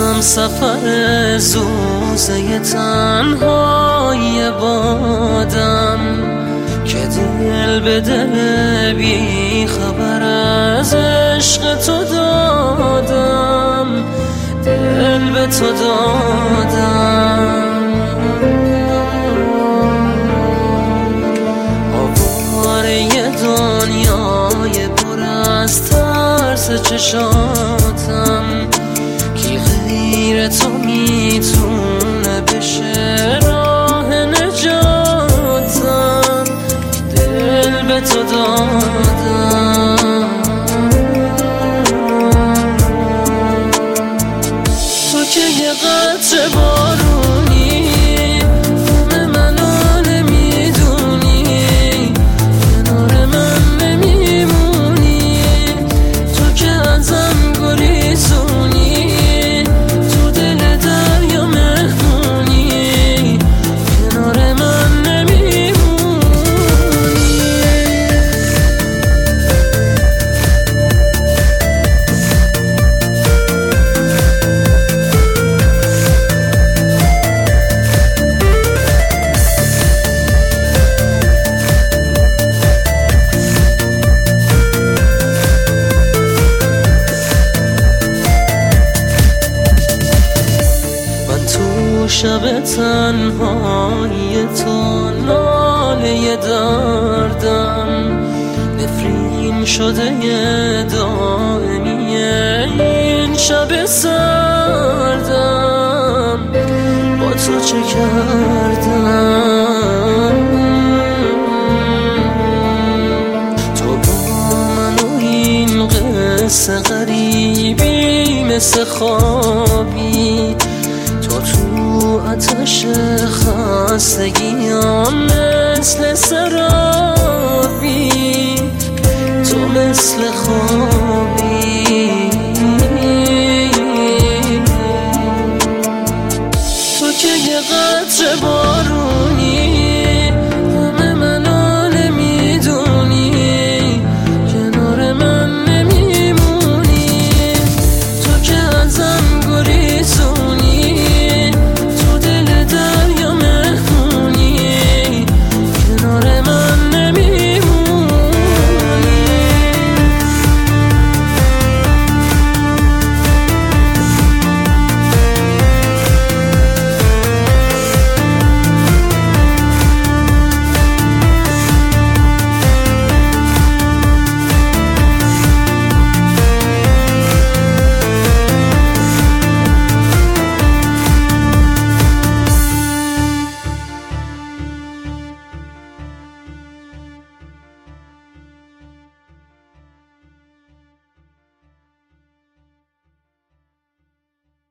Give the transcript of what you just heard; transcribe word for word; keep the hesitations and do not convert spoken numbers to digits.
سفر زوزه تنهای بادم که دل به دل بی خبر از عشق تو دادم، دل به تو دادم. آواره دنیای پر از ترس چشاتم، کی غیر تو میتونه بشه راه نجاتم، دل به تو دادم. تو که یه قطره بارونی همه منو نمیدونی، کنار من نمیمونی، تو که ازم گریزونی، تو دل دریا مهمونی، کنار من نمیمونی. شب تنهایی تو ناله دردم، نفرین شده دائمیه این شب سردم. با تو چه کردم؟ تو با من و این قصه غریبی مثل خوابی، تو تو آتش خستگیام مثل سرابی، تو مثل خوابی.